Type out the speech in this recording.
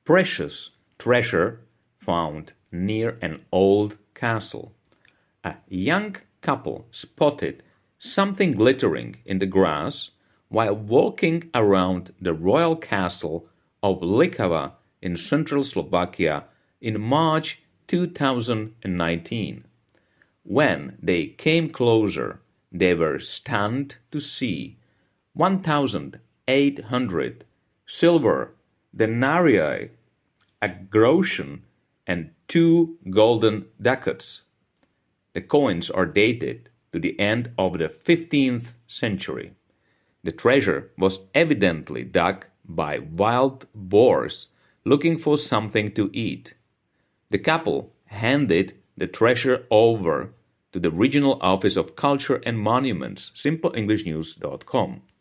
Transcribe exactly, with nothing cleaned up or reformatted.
precious treasure found near an old castle. A young couple spotted something glittering in the grass while walking around the royal castle of Likava in central Slovakia in March two thousand nineteen. When they came closer, they were stunned to see one thousand eight hundred silver denarii, a groschen, and two golden ducats. The coins are dated to the end of the fifteenth century. The treasure was evidently dug by wild boars looking for something to eat. The couple handed the treasure over to the Regional Office of Culture and Monuments, simple english news dot com.